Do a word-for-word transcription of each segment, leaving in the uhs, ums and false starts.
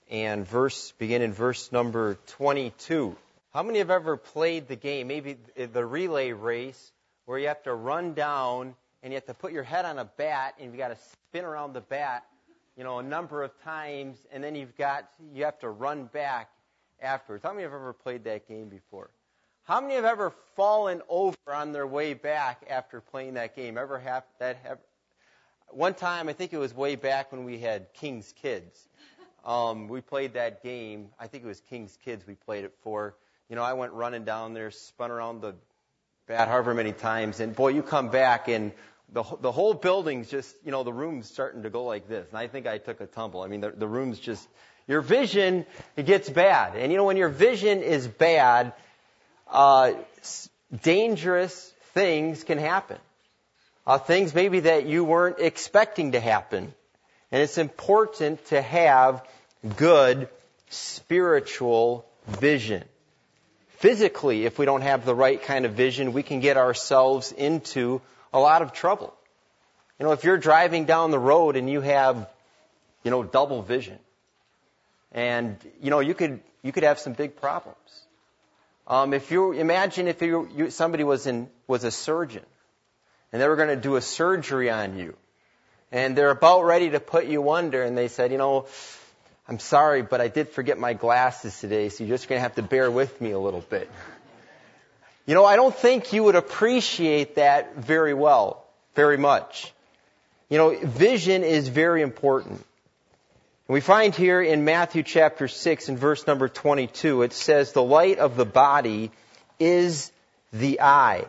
and verse begin in verse number twenty-two. How many have ever played the game, maybe the relay race, where you have to run down and you have to put your head on a bat and you've got to spin around the bat, you know, a number of times, and then you've got you have to run back afterwards? How many have ever played that game before? How many have ever fallen over on their way back after playing that game? Ever have that? Have, one time, I think it was way back when we had King's Kids. Um, we played that game. I think it was King's Kids we played it for. You know, I went running down there, spun around the bat however many times, and boy, you come back and the the whole building's just, you know, the room's starting to go like this. And I think I took a tumble. I mean, the, the room's just, your vision, it gets bad. And you know, when your vision is bad, uh, dangerous things can happen. Uh, things maybe that you weren't expecting to happen. And it's important to have good spiritual vision. Physically, if we don't have the right kind of vision, we can get ourselves into a lot of trouble. You know, if you're driving down the road and you have, you know, double vision, and, you know, you could you could have some big problems. Um, if you imagine if you, you, somebody was in was a surgeon, and they were going to do a surgery on you, and they're about ready to put you under, and they said, you know, I'm sorry, but I did forget my glasses today, so you're just going to have to bear with me a little bit. You know, I don't think you would appreciate that very well, very much. You know, vision is very important. And we find here in Matthew chapter six and verse number twenty-two, it says, the light of the body is the eye.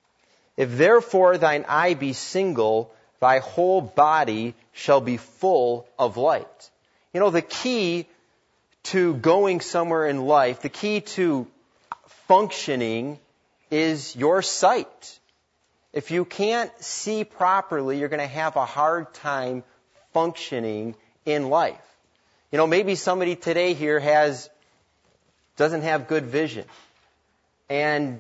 If therefore thine eye be single, thy whole body shall be full of light. You know, the key to going somewhere in life, the key to functioning is your sight. If you can't see properly, you're going to have a hard time functioning in life. You know, maybe somebody today here has, doesn't have good vision, and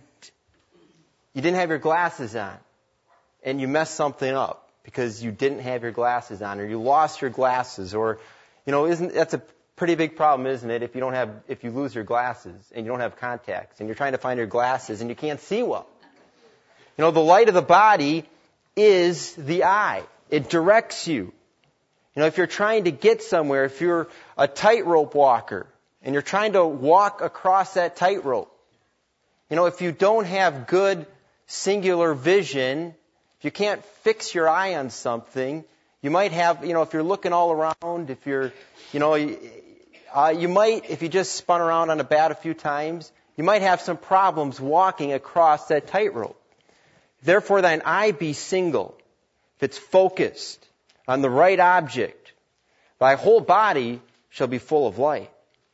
you didn't have your glasses on, and you messed something up because you didn't have your glasses on, or you lost your glasses, or, you know, isn't that's a pretty big problem, isn't it? If you don't have, if you lose your glasses and you don't have contacts, and you're trying to find your glasses and you can't see well. You know, the light of the body is the eye. It directs you. You know, if you're trying to get somewhere, if you're a tightrope walker and you're trying to walk across that tightrope, you know, if you don't have good singular vision, if you can't fix your eye on something, you might have, you know, if you're looking all around, if you're, you know, uh, you might, if you just spun around on a bat a few times, you might have some problems walking across that tightrope. Therefore, thine eye be single, if it's focused on the right object, thy whole body shall be full of light.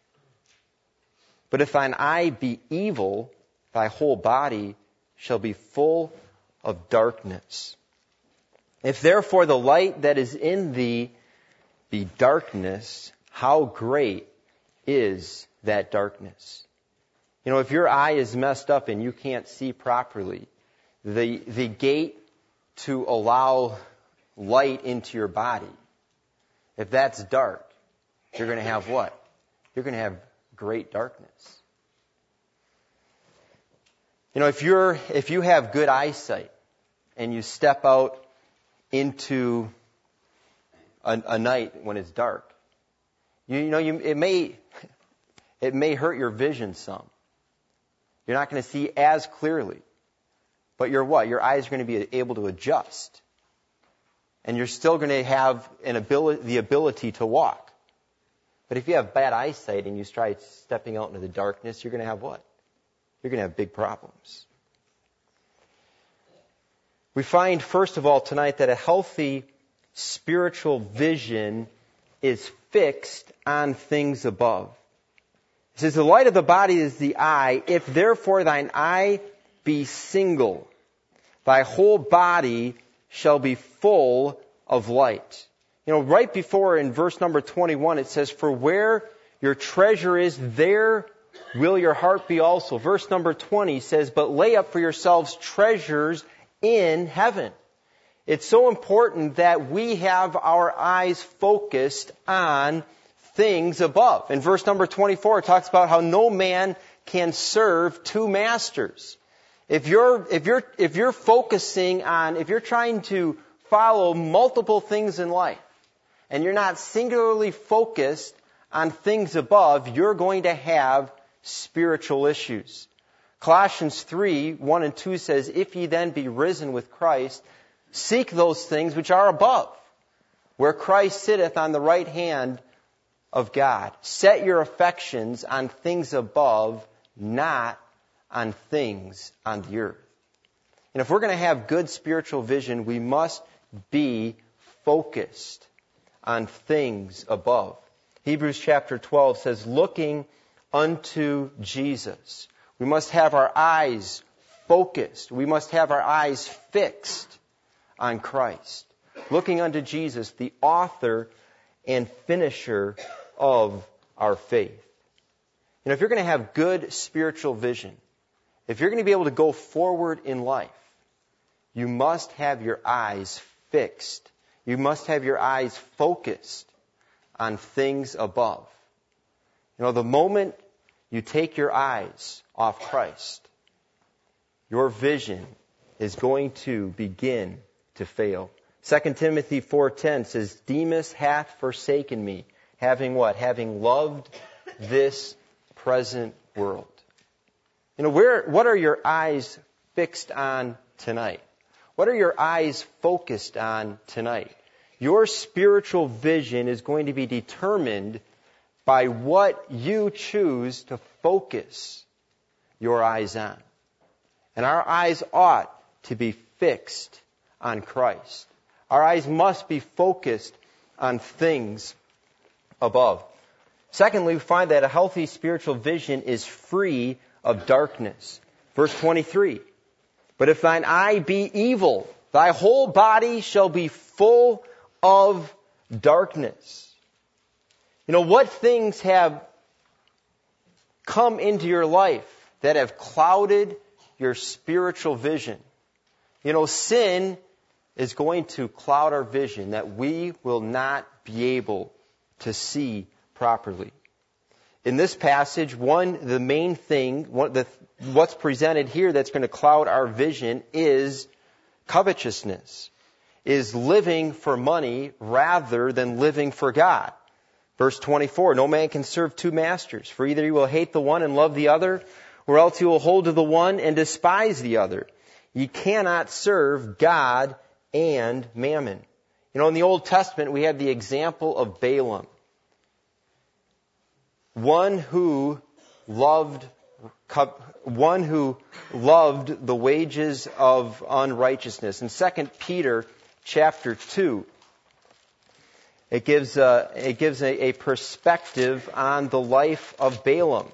But if thine eye be evil, thy whole body shall be full of darkness. If therefore the light that is in thee be darkness, how great is that darkness? You know, if your eye is messed up and you can't see properly, the the gate to allow light into your body, if that's dark, you're going to have what? You're going to have great darkness. You know, if you're if you have good eyesight and you step out into a, a night when it's dark, you, you know, you, it may it may hurt your vision some. You're not going to see as clearly, but you're what? Your eyes are going to be able to adjust, and you're still going to have an ability, the ability to walk. But if you have bad eyesight and you try stepping out into the darkness, you're going to have what? You're going to have big problems. We find, first of all, tonight that a healthy spiritual vision is fixed on things above. It says, the light of the body is the eye. If therefore thine eye be single, thy whole body shall be full of light. You know, right before in verse number twenty-one, it says, for where your treasure is, there will your heart be also. Verse number twenty says, but lay up for yourselves treasures in heaven. It's so important that we have our eyes focused on things above. In verse number twenty-four, it talks about how no man can serve two masters. If you're, if you're, if you're focusing on, if you're trying to follow multiple things in life, and you're not singularly focused on things above, you're going to have spiritual issues. Colossians three, one and two says, if ye then be risen with Christ, seek those things which are above, where Christ sitteth on the right hand of God. Set your affections on things above, not on things on the earth. And if we're going to have good spiritual vision, we must be focused on things above. Hebrews chapter twelve says, looking unto Jesus. We must have our eyes focused. We must have our eyes fixed on Christ. Looking unto Jesus, the author and finisher of our faith. You know, if you're going to have good spiritual vision, if you're going to be able to go forward in life, you must have your eyes fixed. You must have your eyes focused on things above. You know, the moment you take your eyes off Christ, your vision is going to begin to fail. Second Timothy four ten says, Demas hath forsaken me, having what? Having loved this present world. You know, where, what are your eyes fixed on tonight? What are your eyes focused on tonight? Your spiritual vision is going to be determined by what you choose to focus your eyes on. And our eyes ought to be fixed on Christ. Our eyes must be focused on things above. Secondly, we find that a healthy spiritual vision is free of darkness. Verse twenty-three, but if thine eye be evil, thy whole body shall be full of darkness. You know, what things have come into your life that have clouded your spiritual vision? You know, sin is going to cloud our vision, that we will not be able to see properly. In this passage, one, the main thing, one, the, what's presented here that's going to cloud our vision is covetousness, is living for money rather than living for God. Verse twenty-four, no man can serve two masters, for either he will hate the one and love the other, or else he will hold to the one and despise the other. Ye cannot serve God and mammon. You know, in the Old Testament, we have the example of Balaam. One who loved, one who loved the wages of unrighteousness. In Second Peter chapter two, it gives a, it gives a, a perspective on the life of Balaam.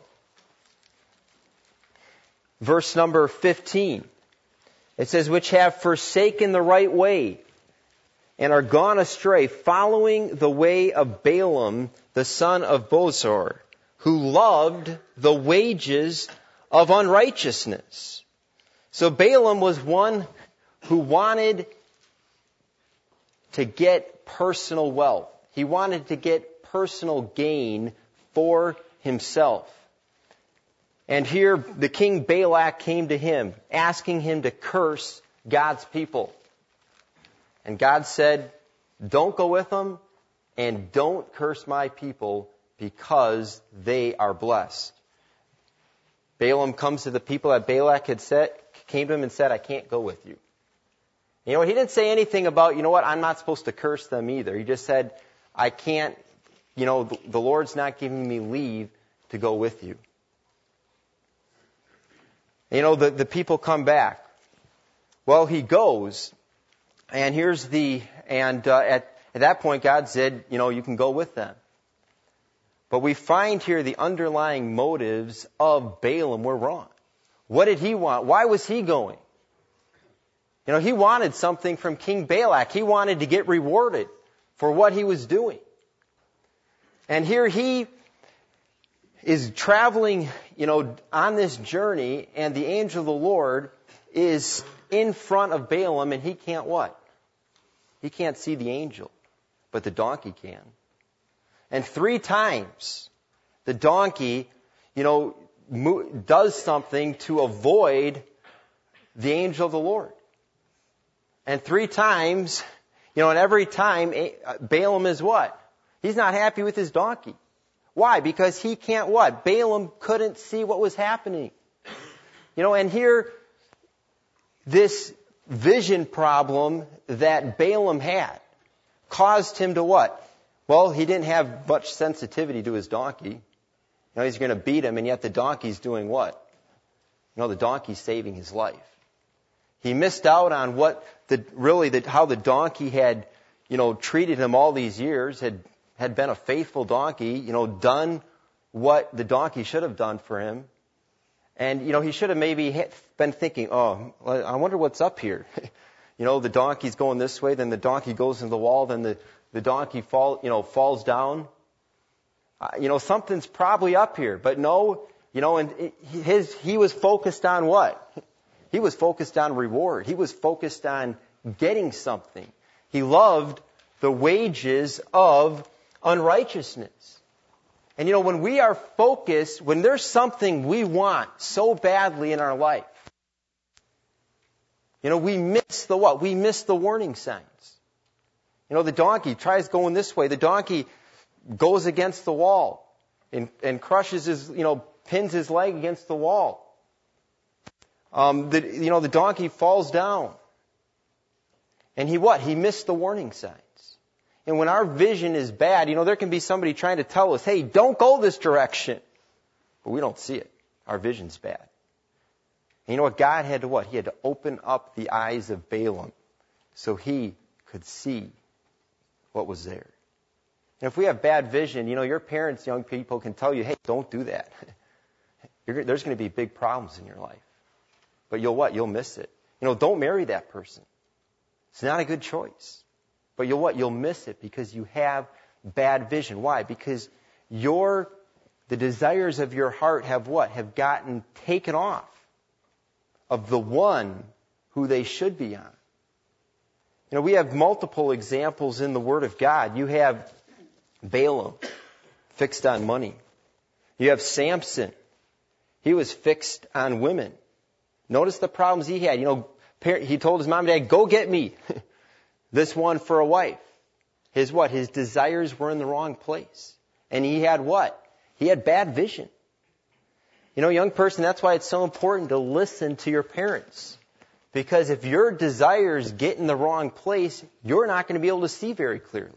Verse number fifteen. It says, which have forsaken the right way and are gone astray, following the way of Balaam, the son of Bosor, who loved the wages of unrighteousness. So Balaam was one who wanted to get personal wealth. He wanted to get personal gain for himself. And here the king Balak came to him, asking him to curse God's people. And God said, don't go with them and don't curse my people because they are blessed. Balaam comes to the people that Balak had said, came to him and said, I can't go with you. You know, he didn't say anything about, you know what, I'm not supposed to curse them either. He just said, I can't, you know, the, the Lord's not giving me leave to go with you. You know, the, the people come back. Well, he goes, and here's the, and uh, at, at that point God said, you know, you can go with them. But we find here the underlying motives of Balaam were wrong. What did he want? Why was he going? You know, he wanted something from King Balak. He wanted to get rewarded for what he was doing. And here he is traveling, you know, on this journey, and the angel of the Lord is in front of Balaam, and he can't what? He can't see the angel, but the donkey can. And three times the donkey, you know, mo- does something to avoid the angel of the Lord. And three times, you know, and every time Balaam is what? He's not happy with his donkey. Why? Because he can't what? Balaam couldn't see what was happening. You know, and here, this vision problem that Balaam had caused him to what? Well, he didn't have much sensitivity to his donkey. You know, he's going to beat him, and yet the donkey's doing what? You know, the donkey's saving his life. He missed out on what the really the, how the donkey had, you know, treated him all these years, had had been a faithful donkey, you know, done what the donkey should have done for him. And, you know, he should have maybe been thinking, oh, I wonder what's up here. You know, the donkey's going this way, then the donkey goes into the wall, then the, the donkey fall, you know, falls down. Uh, you know, something's probably up here. But no, you know, and it, his he was focused on what? He was focused on reward. He was focused on getting something. He loved the wages of unrighteousness. And you know, when we are focused, when there's something we want so badly in our life, you know, we miss the what? We miss the warning signs. You know, the donkey tries going this way. The donkey goes against the wall and, and crushes his, you know, pins his leg against the wall. Um, the, you know, the donkey falls down. And he what? He missed the warning signs. And when our vision is bad, you know, there can be somebody trying to tell us, hey, don't go this direction. But we don't see it. Our vision's bad. And you know what? God had to what? He had to open up the eyes of Balaam so he could see what was there. And if we have bad vision, you know, your parents, young people, can tell you, hey, don't do that. You're, there's going to be big problems in your life. But you'll what? You'll miss it. You know, don't marry that person. It's not a good choice. But you'll what? You'll miss it because you have bad vision. Why? Because your, the desires of your heart have what? Have gotten taken off of the one who they should be on. You know, we have multiple examples in the Word of God. You have Balaam, fixed on money. You have Samson. He was fixed on women. Notice the problems he had. You know, he told his mom and dad, go get me this one for a wife. His what? His desires were in the wrong place. And he had what? He had bad vision. You know, young person, that's why it's so important to listen to your parents. Because if your desires get in the wrong place, you're not going to be able to see very clearly.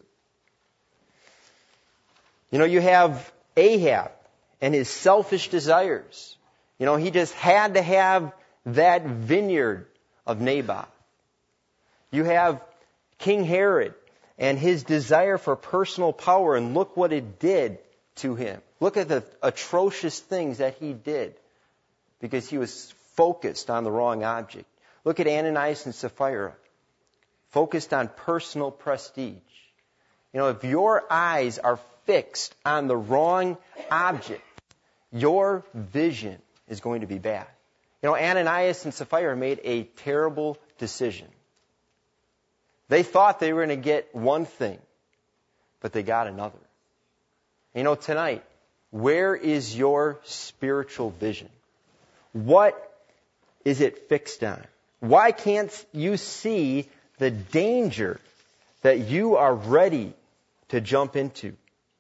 You know, you have Ahab and his selfish desires. You know, he just had to have that vineyard of Naboth. You have King Herod and his desire for personal power, and look what it did to him. Look at the atrocious things that he did because he was focused on the wrong object. Look at Ananias and Sapphira, focused on personal prestige. You know, if your eyes are fixed on the wrong object, your vision is going to be bad. You know, Ananias and Sapphira made a terrible decision. They thought they were going to get one thing, but they got another. You know, tonight, where is your spiritual vision? What is it fixed on? Why can't you see the danger that you are ready to jump into?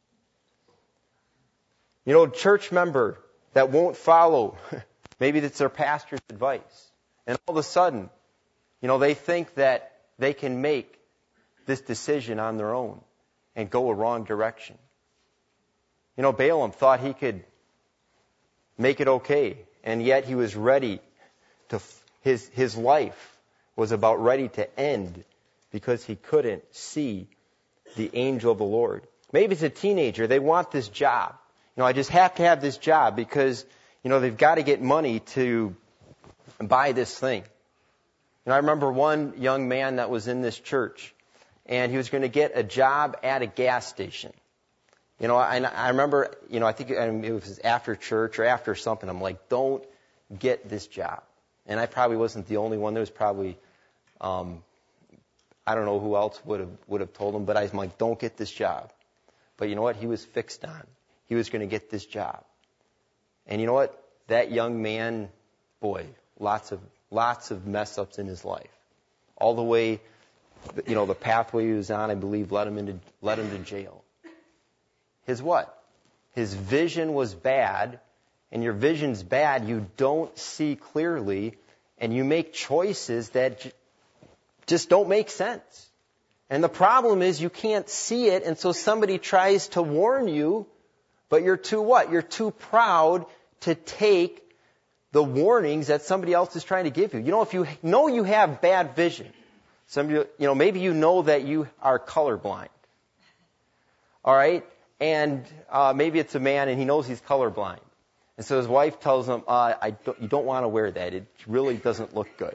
You know, a church member that won't follow, maybe that's their pastor's advice. And all of a sudden, you know, they think that they can make this decision on their own and go a wrong direction. You know, Balaam thought he could make it okay, and yet he was ready to, his, his life was about ready to end because he couldn't see the angel of the Lord. Maybe it's a teenager. They want this job. You know, I just have to have this job because, you know, they've got to get money to buy this thing. And I remember one young man that was in this church, and he was going to get a job at a gas station. You know, I, I remember, you know, I think it was after church or after something. I'm like, don't get this job. And I probably wasn't the only one. There was probably, um, I don't know who else would have would have told him, but I was like, don't get this job. But you know what? He was fixed on. He was going to get this job. And you know what? That young man, boy, lots of lots of mess ups in his life. All the way, you know, the pathway he was on, I believe, led him into led him to jail. His what? His vision was bad, and your vision's bad. You don't see clearly, and you make choices that j- just don't make sense. And the problem is you can't see it, and so somebody tries to warn you, but you're too what? You're too proud to take the warnings that somebody else is trying to give you. You know, if you know you have bad vision, some of you, you know, maybe you know that you are colorblind. All right? And uh, maybe it's a man and he knows he's colorblind. And so his wife tells him, uh, I don't, you don't want to wear that. It really doesn't look good.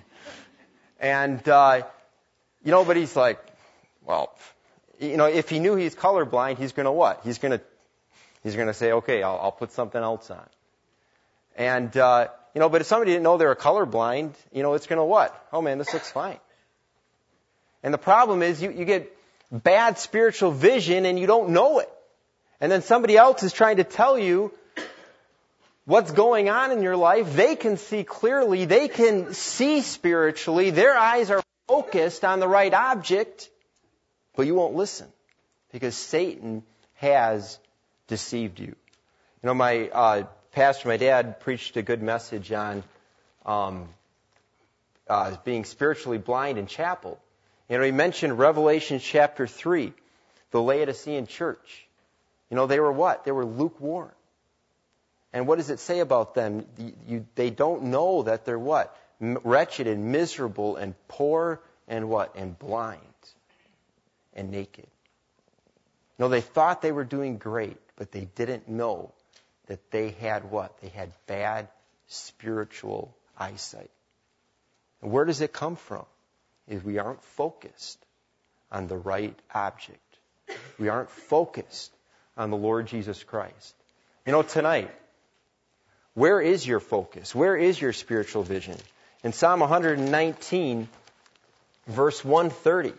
and, uh, you know, but he's like, well, you know, if he knew he's colorblind, he's going to what? He's going to he's going to say, okay, I'll, I'll put something else on. And, uh, you know, but if somebody didn't know they were colorblind, you know, it's going to what? Oh, man, this looks fine. And the problem is you, you get bad spiritual vision and you don't know it. And then somebody else is trying to tell you what's going on in your life. They can see clearly. They can see spiritually. Their eyes are focused on the right object, but you won't listen because Satan has deceived you. You know, my uh, pastor, my dad, preached a good message on um, uh, being spiritually blind in chapel. You know, he mentioned Revelation chapter three, the Laodicean church. You know, they were what? They were lukewarm. And what does it say about them? You, you, they don't know that they're what? M- wretched and miserable and poor and what? And blind and naked. No, they thought they were doing great, but they didn't know that they had what? They had bad spiritual eyesight. And where does it come from? Is we aren't focused on the right object. We aren't focused on the Lord Jesus Christ. You know, tonight, where is your focus? Where is your spiritual vision? In Psalm one nineteen, verse one thirty,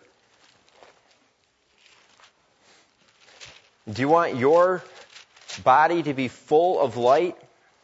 do you want your body to be full of light?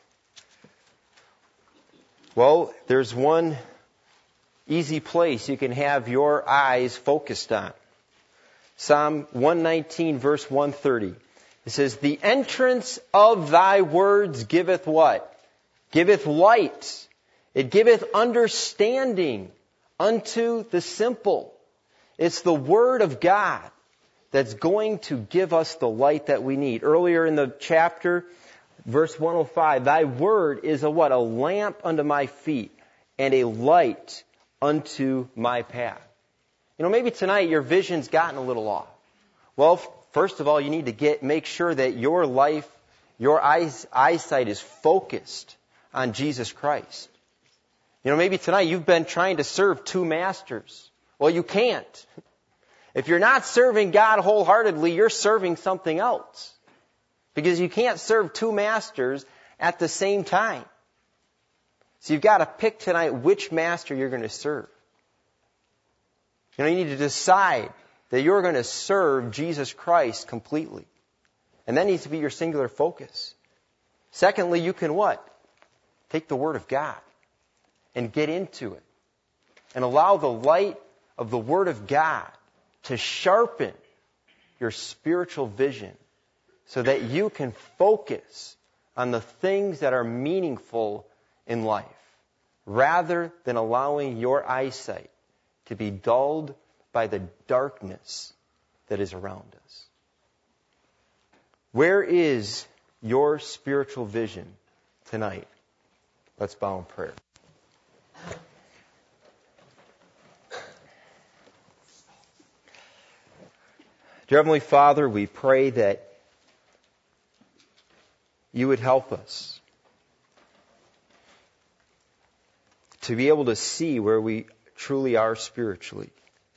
Well, there's one easy place you can have your eyes focused on. Psalm one nineteen, verse one thirty. It says, the entrance of thy words giveth what? Giveth light. It giveth understanding unto the simple. It's the Word of God that's going to give us the light that we need. Earlier in the chapter, verse one oh five, thy word is a what? A lamp unto my feet and a light unto my path. You know, maybe tonight your vision's gotten a little off. Well, first of all, you need to get make sure that your life, your eyes, eyesight is focused on Jesus Christ. You know, maybe tonight you've been trying to serve two masters. Well, you can't. If you're not serving God wholeheartedly, you're serving something else. Because you can't serve two masters at the same time. So you've got to pick tonight which master you're going to serve. You know, you need to decide that you're going to serve Jesus Christ completely. And that needs to be your singular focus. Secondly, you can what? Take the Word of God and get into it. And allow the light of the Word of God to sharpen your spiritual vision so that you can focus on the things that are meaningful in life, rather than allowing your eyesight to be dulled by the darkness that is around us. Where is your spiritual vision tonight? Let's bow in prayer. Dear Heavenly Father, we pray that you would help us to be able to see where we truly are spiritually.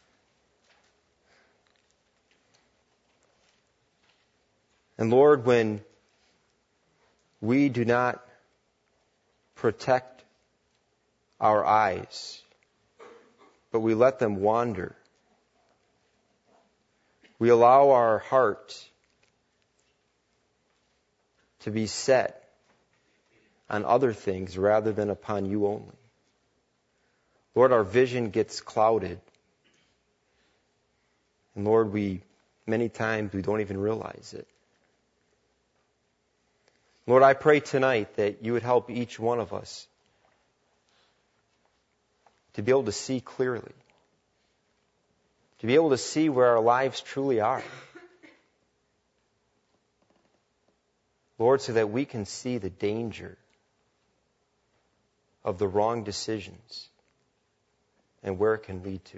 And Lord, when we do not protect our eyes, but we let them wander, we allow our heart to be set on other things rather than upon you only. Lord, our vision gets clouded. And Lord, we, many times we don't even realize it. Lord, I pray tonight that you would help each one of us to be able to see clearly, to be able to see where our lives truly are. Lord, so that we can see the danger of the wrong decisions and where it can lead to.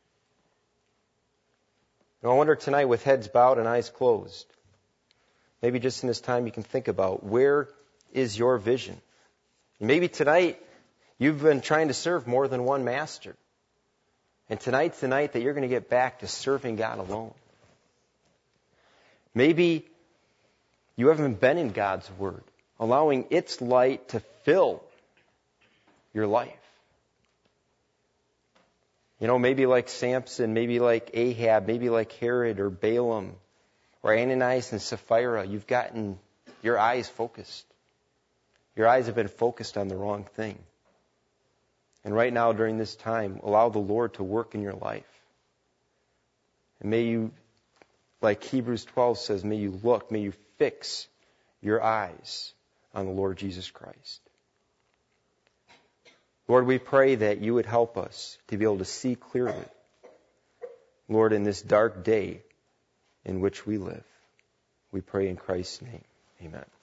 Now, I wonder tonight, with heads bowed and eyes closed, maybe just in this time you can think about, where is your vision? Maybe tonight you've been trying to serve more than one master. And tonight's the night that you're going to get back to serving God alone. Maybe you haven't been in God's Word, allowing its light to fill your life. You know, maybe like Samson, maybe like Ahab, maybe like Herod or Balaam or Ananias and Sapphira, you've gotten your eyes focused. Your eyes have been focused on the wrong thing. And right now, during this time, allow the Lord to work in your life. And may you, like Hebrews twelve says, may you look, may you fix your eyes on the Lord Jesus Christ. Lord, we pray that you would help us to be able to see clearly, Lord, in this dark day in which we live. We pray in Christ's name. Amen.